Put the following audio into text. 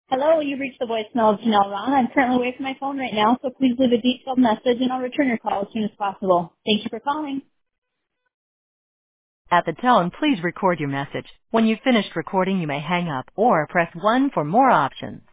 Hello, you reached the voicemail of Janelle Ron. I'm currently away from my phone right now, so please leave a detailed message and I'll return your call as soon as possible. Thank you for calling. At the tone, please record your message. When you've finished recording, you may hang up or press 1 for more options.